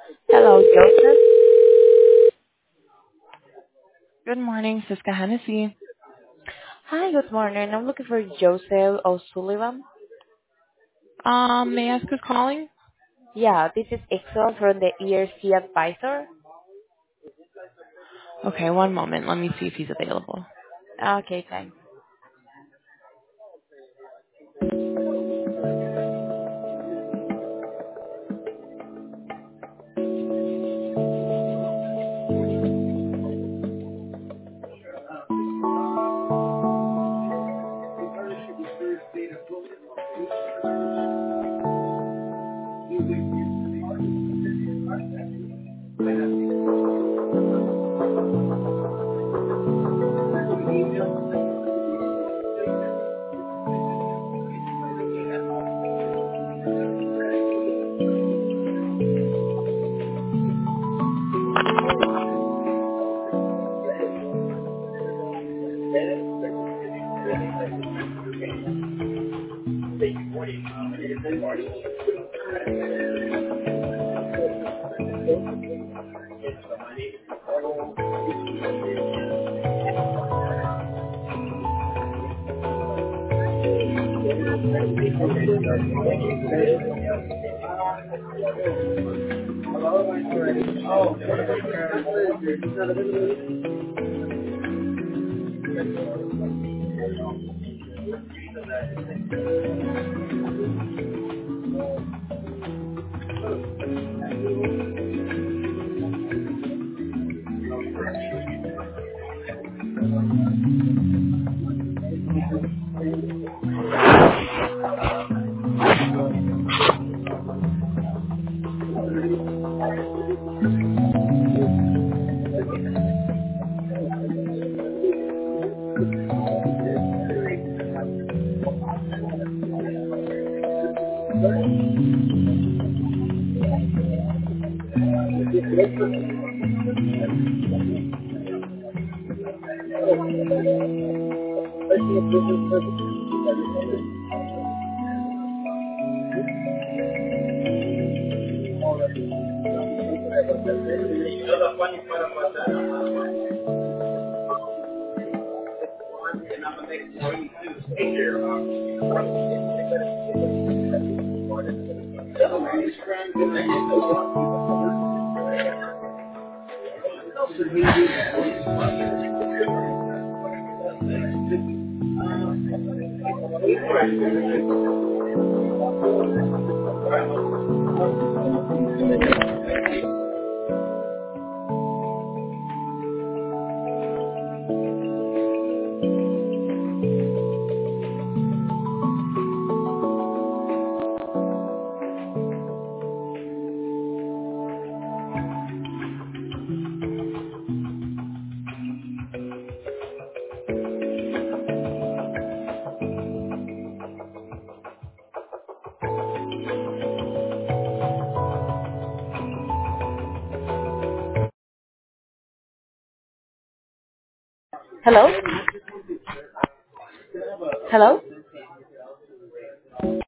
Hello, Joseph. Good morning, Siska Hennessy. Hi, good morning. I'm looking for Joseph O'Sullivan. May I ask who's calling? Yeah, this is Excel from the ERC Advisor. Okay, one moment. Let me see if he's available. Okay, thanks. Hello? Hello?